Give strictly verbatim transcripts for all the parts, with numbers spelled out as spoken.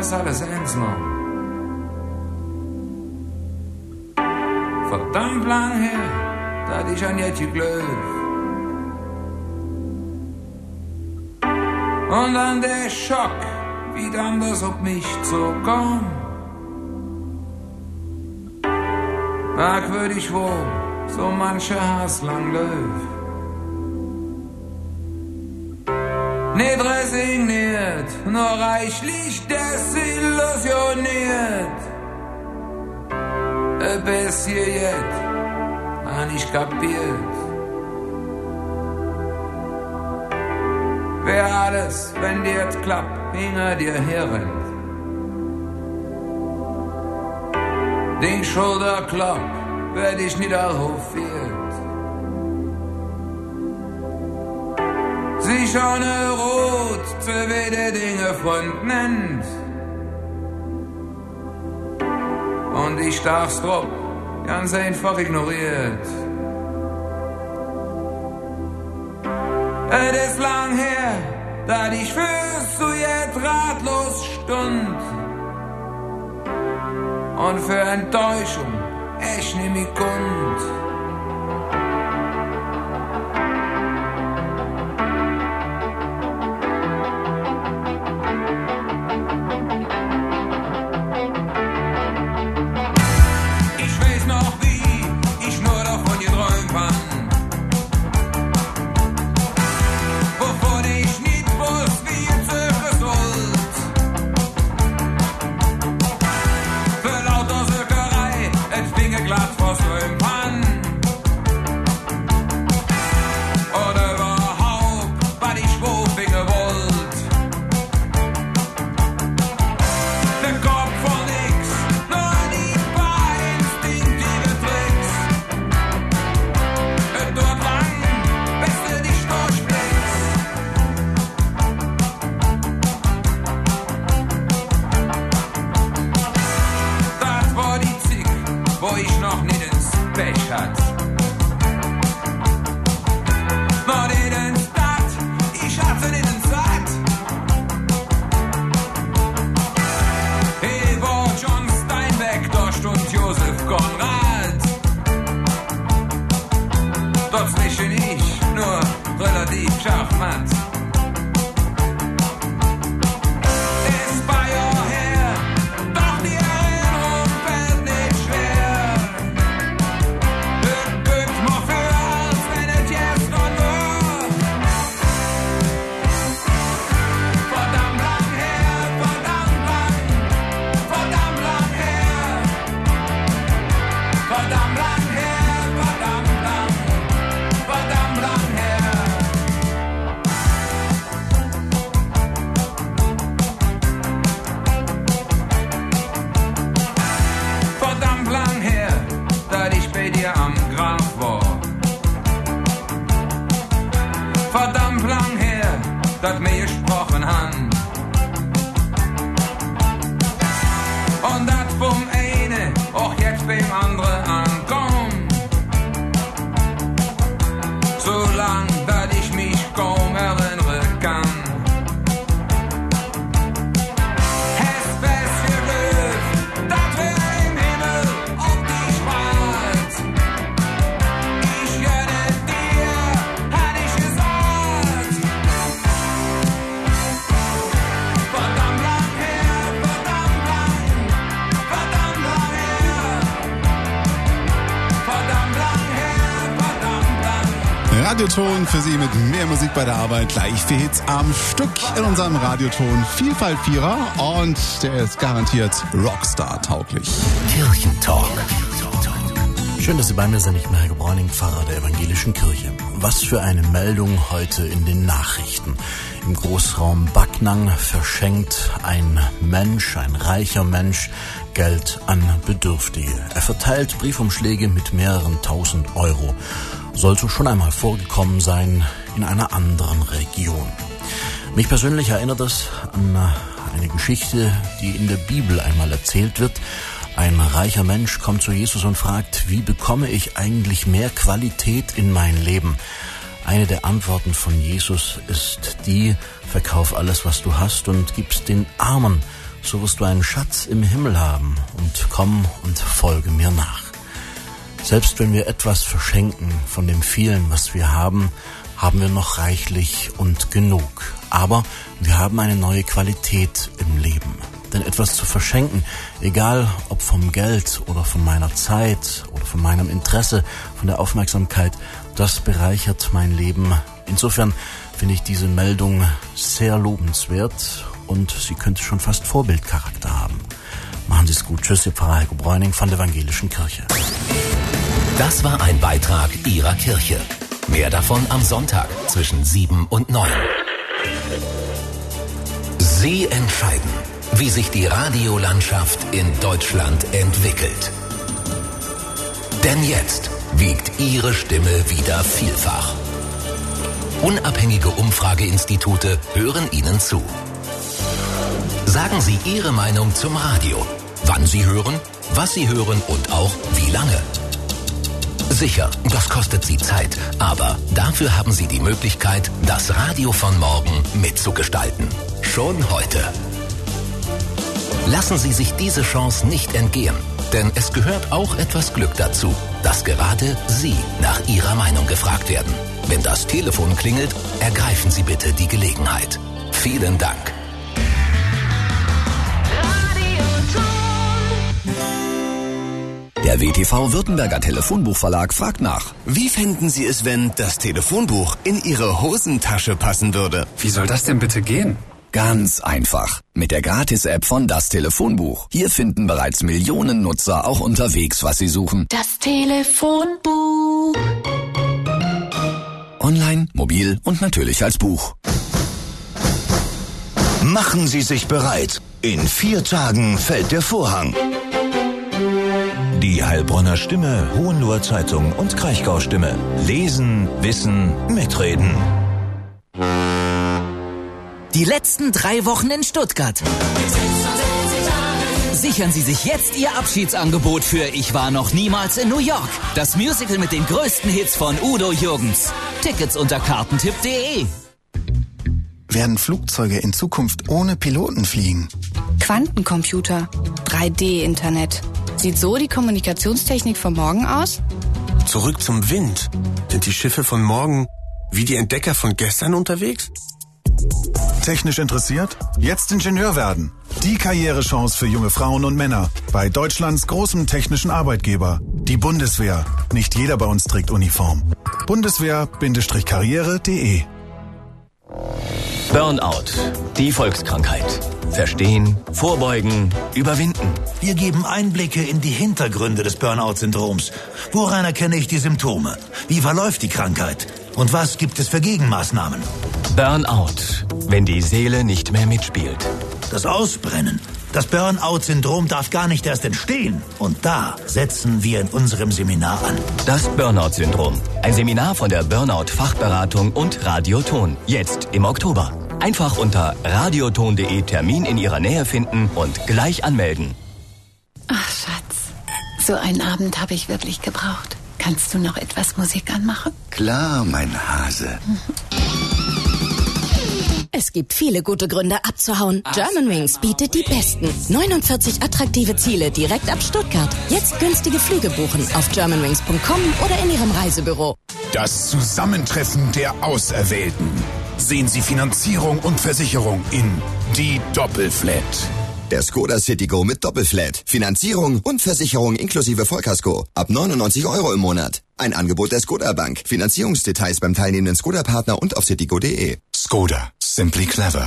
das alles eins noch. Verdammt lang her, dat ich an jet geglaubt. Und dann der Schock, wie dann das auf mich zukam. Merkwürdig wohl, so manche Hass lang läuft. Nicht resigniert, nur reichlich desillusioniert. Bis hier jetzt, han ich kapiert. Wer alles, wenn dir jetzt klappt, hinter dir herrennt. Den Schulterklapp, wer dich niederhofiert. Sich ohne Rot zu wede Dinge Freund nennt. Und ich darf's drauf, ganz einfach ignoriert. Es ist lang her, da ich fürs zu jetzt ratlos stund. Und für Enttäuschung echt nimm ich Kund. Radioton für Sie mit mehr Musik bei der Arbeit, gleich vier Hits am Stück in unserem Radioton Vielfalt-Vierer und der ist garantiert Rockstar-tauglich. Kirchentalk. Schön, dass Sie bei mir sind. Ich bin Helge Bräuning, Pfarrer der Evangelischen Kirche. Was für eine Meldung heute in den Nachrichten. Im Großraum Backnang verschenkt ein Mensch, ein reicher Mensch, Geld an Bedürftige. Er verteilt Briefumschläge mit mehreren tausend Euro. Soll so schon einmal vorgekommen sein in einer anderen Region. Mich persönlich erinnert es an eine Geschichte, die in der Bibel einmal erzählt wird. Ein reicher Mensch kommt zu Jesus und fragt, wie bekomme ich eigentlich mehr Qualität in mein Leben? Eine der Antworten von Jesus ist die, verkauf alles, was du hast und gib's den Armen, so wirst du einen Schatz im Himmel haben und komm und folge mir nach. Selbst wenn wir etwas verschenken von dem vielen, was wir haben, haben wir noch reichlich und genug. Aber wir haben eine neue Qualität im Leben. Denn etwas zu verschenken, egal ob vom Geld oder von meiner Zeit oder von meinem Interesse, von der Aufmerksamkeit, das bereichert mein Leben. Insofern finde ich diese Meldung sehr lobenswert und sie könnte schon fast Vorbildcharakter haben. Machen Sie es gut. Tschüss, Ihr Pfarrer Heiko Bräuning von der Evangelischen Kirche. Das war ein Beitrag Ihrer Kirche. Mehr davon am Sonntag zwischen sieben und neun. Sie entscheiden, wie sich die Radiolandschaft in Deutschland entwickelt. Denn jetzt wiegt Ihre Stimme wieder vielfach. Unabhängige Umfrageinstitute hören Ihnen zu. Sagen Sie Ihre Meinung zum Radio, wann Sie hören, was Sie hören und auch wie lange. Sicher, das kostet Sie Zeit, aber dafür haben Sie die Möglichkeit, das Radio von morgen mitzugestalten. Schon heute. Lassen Sie sich diese Chance nicht entgehen, denn es gehört auch etwas Glück dazu, dass gerade Sie nach Ihrer Meinung gefragt werden. Wenn das Telefon klingelt, ergreifen Sie bitte die Gelegenheit. Vielen Dank. Der W T V Württemberger Telefonbuchverlag fragt nach. Wie fänden Sie es, wenn das Telefonbuch in Ihre Hosentasche passen würde? Wie soll das denn bitte gehen? Ganz einfach. Mit der Gratis-App von Das Telefonbuch. Hier finden bereits Millionen Nutzer auch unterwegs, was sie suchen. Das Telefonbuch. Online, mobil und natürlich als Buch. Machen Sie sich bereit. In vier Tagen fällt der Vorhang. Die Heilbronner Stimme, Hohenloher Zeitung und Kraichgau Stimme. Lesen, wissen, mitreden. Die letzten drei Wochen in Stuttgart. Sichern Sie sich jetzt Ihr Abschiedsangebot für Ich war noch niemals in New York. Das Musical mit den größten Hits von Udo Jürgens. Tickets unter kartentipp punkt de. Werden Flugzeuge in Zukunft ohne Piloten fliegen? Quantencomputer, drei D Internet. Sieht so die Kommunikationstechnik von morgen aus? Zurück zum Wind. Sind die Schiffe von morgen wie die Entdecker von gestern unterwegs? Technisch interessiert? Jetzt Ingenieur werden. Die Karrierechance für junge Frauen und Männer bei Deutschlands großem technischen Arbeitgeber. Die Bundeswehr. Nicht jeder bei uns trägt Uniform. Bundeswehr Karriere punkt de. Burnout, die Volkskrankheit. Verstehen, vorbeugen, überwinden. Wir geben Einblicke in die Hintergründe des Burnout-Syndroms. Woran erkenne ich die Symptome? Wie verläuft die Krankheit? Und was gibt es für Gegenmaßnahmen? Burnout, wenn die Seele nicht mehr mitspielt. Das Ausbrennen. Das Burnout-Syndrom darf gar nicht erst entstehen. Und da setzen wir in unserem Seminar an. Das Burnout-Syndrom. Ein Seminar von der Burnout-Fachberatung und Radioton. Jetzt im Oktober. Einfach unter radioton punkt de Termin in Ihrer Nähe finden und gleich anmelden. Ach, Schatz, so einen Abend habe ich wirklich gebraucht. Kannst du noch etwas Musik anmachen? Klar, mein Hase. Es gibt viele gute Gründe abzuhauen. Germanwings bietet die besten. neunundvierzig attraktive Ziele direkt ab Stuttgart. Jetzt günstige Flüge buchen auf germanwings punkt com oder in Ihrem Reisebüro. Das Zusammentreffen der Auserwählten. Sehen Sie Finanzierung und Versicherung in die Doppelflat. Der Skoda Citigo mit Doppelflat. Finanzierung und Versicherung inklusive Vollkasko. Ab neunundneunzig Euro im Monat. Ein Angebot der Skoda Bank. Finanzierungsdetails beim teilnehmenden Skoda-Partner und auf citigo punkt de. Skoda. Simply clever.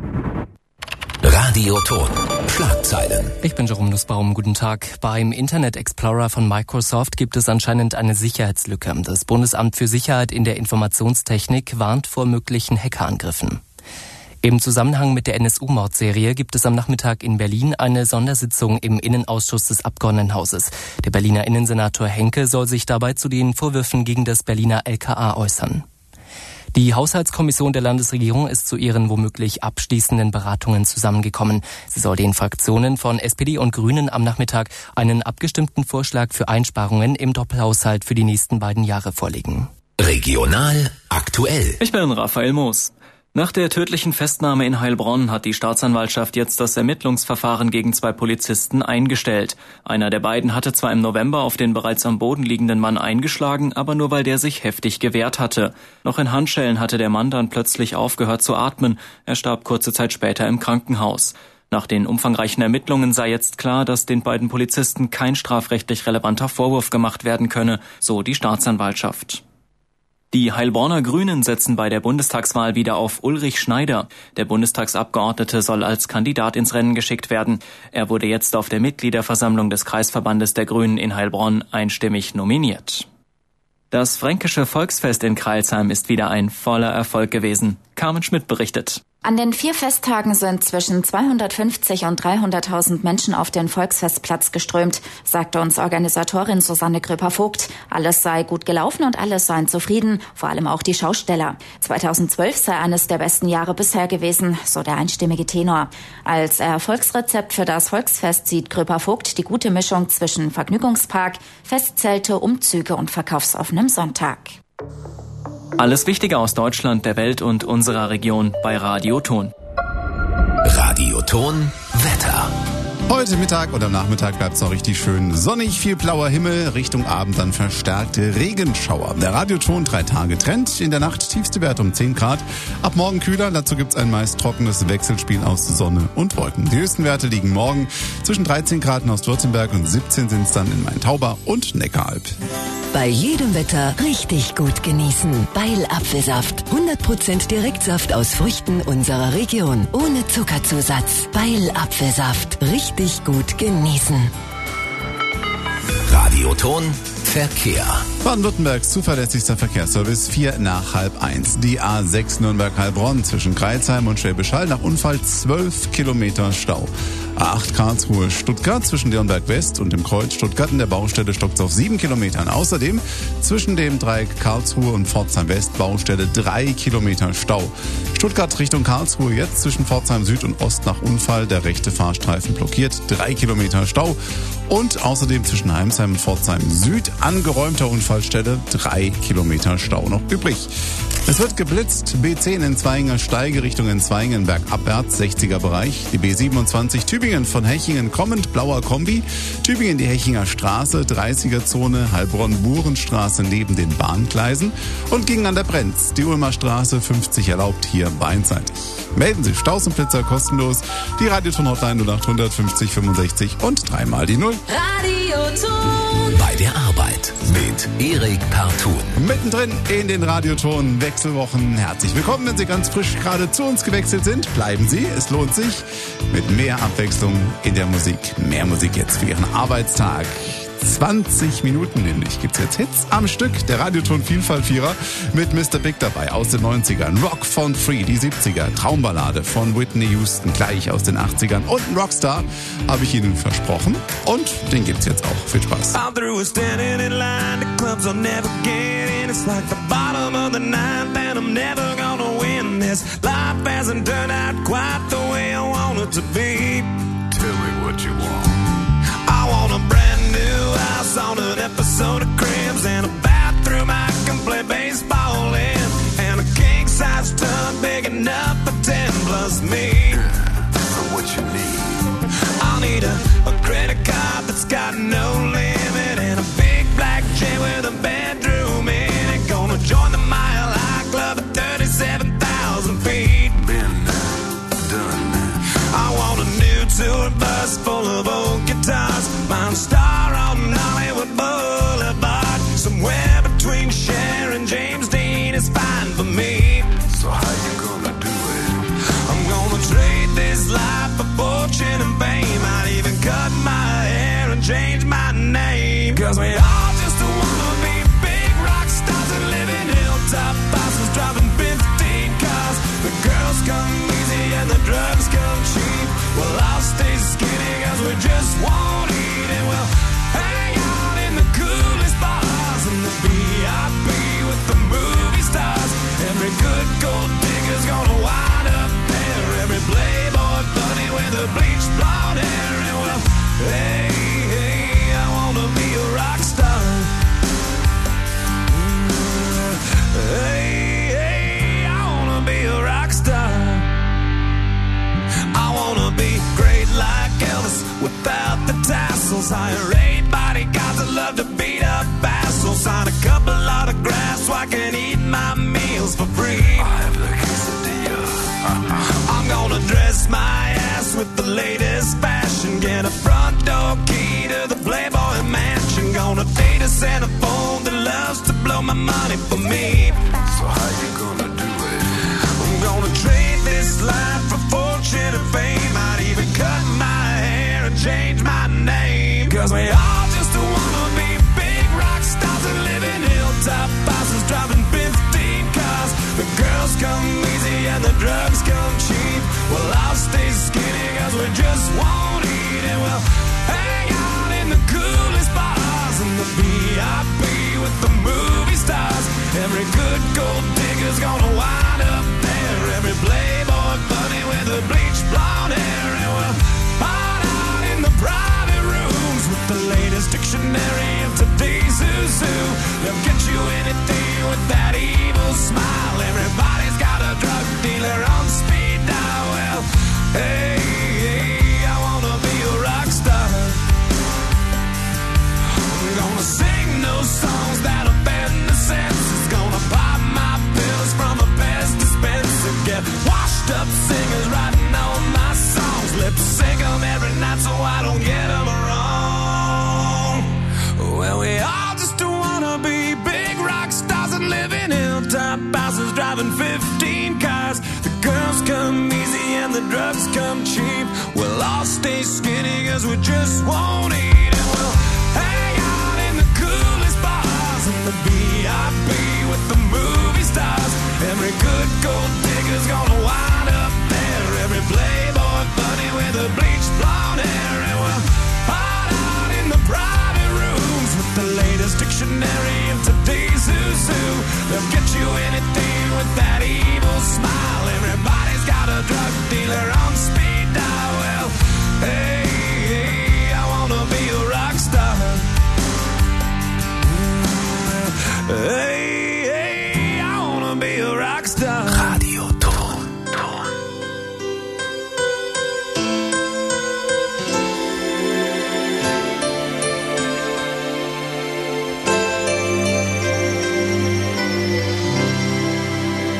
Radioton. Schlagzeilen. Ich bin Jerome Nussbaum. Guten Tag. Beim Internet Explorer von Microsoft gibt es anscheinend eine Sicherheitslücke. Das Bundesamt für Sicherheit in der Informationstechnik warnt vor möglichen Hackerangriffen. Im Zusammenhang mit der N S U-Mordserie gibt es am Nachmittag in Berlin eine Sondersitzung im Innenausschuss des Abgeordnetenhauses. Der Berliner Innensenator Henke soll sich dabei zu den Vorwürfen gegen das Berliner L K A äußern. Die Haushaltskommission der Landesregierung ist zu ihren womöglich abschließenden Beratungen zusammengekommen. Sie soll den Fraktionen von S P D und Grünen am Nachmittag einen abgestimmten Vorschlag für Einsparungen im Doppelhaushalt für die nächsten beiden Jahre vorlegen. Regional aktuell. Ich bin Raphael Moos. Nach der tödlichen Festnahme in Heilbronn hat die Staatsanwaltschaft jetzt das Ermittlungsverfahren gegen zwei Polizisten eingestellt. Einer der beiden hatte zwar im November auf den bereits am Boden liegenden Mann eingeschlagen, aber nur weil der sich heftig gewehrt hatte. Noch in Handschellen hatte der Mann dann plötzlich aufgehört zu atmen. Er starb kurze Zeit später im Krankenhaus. Nach den umfangreichen Ermittlungen sei jetzt klar, dass den beiden Polizisten kein strafrechtlich relevanter Vorwurf gemacht werden könne, so die Staatsanwaltschaft. Die Heilbronner Grünen setzen bei der Bundestagswahl wieder auf Ulrich Schneider. Der Bundestagsabgeordnete soll als Kandidat ins Rennen geschickt werden. Er wurde jetzt auf der Mitgliederversammlung des Kreisverbandes der Grünen in Heilbronn einstimmig nominiert. Das fränkische Volksfest in Crailsheim ist wieder ein voller Erfolg gewesen. Carmen Schmidt berichtet. An den vier Festtagen sind zwischen zweihundertfünfzig und dreihunderttausend Menschen auf den Volksfestplatz geströmt, sagte uns Organisatorin Susanne Gröper-Vogt. Alles sei gut gelaufen und alle seien zufrieden, vor allem auch die Schausteller. zweitausendzwölf sei eines der besten Jahre bisher gewesen, so der einstimmige Tenor. Als Erfolgsrezept für das Volksfest sieht Gröper-Vogt die gute Mischung zwischen Vergnügungspark, Festzelte, Umzüge und verkaufsoffenem Sonntag. Alles Wichtige aus Deutschland, der Welt und unserer Region bei Radio Ton. Radio Ton Wetter. Heute Mittag oder Nachmittag bleibt es noch richtig schön sonnig, viel blauer Himmel, Richtung Abend dann verstärkte Regenschauer. Der Radioton drei Tage Trend, in der Nacht tiefste Wert um zehn Grad. Ab morgen kühler, dazu gibt es ein meist trockenes Wechselspiel aus Sonne und Wolken. Die höchsten Werte liegen morgen zwischen dreizehn Grad in Ostwürttemberg und siebzehn sind es dann in Main-Tauber und Neckaralb. Bei jedem Wetter richtig gut genießen. Beil Apfelsaft. hundert Prozent Direktsaft aus Früchten unserer Region. Ohne Zuckerzusatz. Beil Apfelsaft. Richtig gut genießen. Radioton Verkehr. Baden-Württembergs zuverlässigster Verkehrsservice vier nach halb eins. Die A sechs Nürnberg-Heilbronn zwischen Crailsheim und Schwäbisch Hall nach Unfall zwölf Kilometer Stau. A acht Karlsruhe-Stuttgart zwischen Nürnberg West und dem Kreuz Stuttgart in der Baustelle stockt es auf sieben Kilometern. Außerdem zwischen dem Dreieck Karlsruhe und Pforzheim West Baustelle drei Kilometer Stau. Stuttgart Richtung Karlsruhe jetzt zwischen Pforzheim Süd und Ost nach Unfall der rechte Fahrstreifen blockiert, drei Kilometer Stau. Und außerdem zwischen Heimsheim und Pforzheim Süd angeräumter Unfallstelle drei Kilometer Stau noch übrig. Es wird geblitzt, B zehn in Zweinger Steige Richtung in Zweingen bergabwärts, sechziger Bereich. Die B siebenundzwanzig Tübingen von Hechingen kommend, blauer Kombi. Tübingen die Hechinger Straße, dreißiger Zone, Heilbronn-Burenstraße neben den Bahngleisen. Und gegen an der Brenz, die Ulmer Straße fünfzig erlaubt, hier beinseitig. Melden Sie Staus und Blitzer kostenlos. Die Radioton-Hotline null acht hundert fünfzig fünfundsechzig und dreimal die Null. Radioton. Bei der Arbeit mit Erik Parton. Mittendrin in den Radioton Wechselwochen. Herzlich willkommen, wenn Sie ganz frisch gerade zu uns gewechselt sind. Bleiben Sie, es lohnt sich. Mit mehr Abwechslung in der Musik. Mehr Musik jetzt für Ihren Arbeitstag. zwanzig Minuten nämlich gibt's jetzt Hits am Stück. Der Radioton Vielfalt-Vierer mit Mister Big dabei aus den neunzigern. Rock von Free, die siebziger. Traumballade von Whitney Houston gleich aus den achtzigern. Und ein Rockstar habe ich Ihnen versprochen. Und den gibt's jetzt auch. Viel Spaß. I'm through standing in line. The clubs I'll never get in. It's like the bottom of the ninth and I'm never gonna win this. Life hasn't turned out quite the way I want it to be. Tell me what you want. I want a brand new house on an episode of Cribs and a bathroom I can play baseball in and a king-size tub big enough for ten plus me. For what you need, I'll need a, a credit card that's got no limit and a big black jet with a bedroom in it. Gonna join the Mile High Club at thirty-seven thousand feet. Been done. I want a new tour bus full of old guitars. Mine star on Hollywood Boulevard. Somewhere between Cher and James Dean is fine for me. So how you gonna do it? I'm gonna trade this life for fortune and fame. I'd even cut my hair and change my name. Cause we all just wanna be big rock stars and live in hilltop bosses driving fifteen cars. The girls come easy and the drugs come cheap. Well, I'll stay skinny cause we just won't eat and we'll hang out in the coolest bars and the V I P with the movie stars. Every good gold digger's gonna wind up there. Every playboy bunny with a bleached blonde hair and well, hey, hey, I wanna be a rock star. Hey, hey, I wanna be a rock star. the tassels. Hire eight bodyguards that love to beat up assholes. Sign a couple autographs so I can eat my meals for free. I have the quesadilla. I'm gonna dress my ass with the latest fashion. Get a front door key to the Playboy Mansion. Gonna date a Santa phone that loves to blow my money for me. So how you gonna do it? I'm gonna trade this life for fortune and fame. I'd even cut my hair and change my name. Cause we all just wanna be big rock stars and live in hilltop houses, driving fifteen cars. The girls come easy and the drugs come cheap. Well, I'll stay skinny cause we just won't eat. And we'll hang out in the coolest bars and the V I P with the movie stars. Every good gold digger's gonna wind up there. Every playboy bunny with the bleached blonde hair. And we'll hide out in the private rooms with the latest dictionary of today's who's who. They'll get you anything with that evil smile. Everybody's got a drug dealer on speed dial. Well, hey, hey, I wanna be a rock star. I'm gonna sing those songs that offend the senses. Gonna pop my pills from a best dispenser. Get washed up singers writing all my songs. Lip sync them every night so I don't get them wrong. Well, we all just wanna be big rock stars and live in hilltop houses, driving fifteen cars. The girls come easy and the drugs come cheap. We'll all stay skinny cause we just won't eat. And we'll hang out in the coolest bars and the V I P with the movie stars. Every good gold digger's gonna wind up there. Every playboy bunny with the bleached blonde hair. And we'll hide out in the private rooms with the latest dictionary of today's who's who. They'll get you anything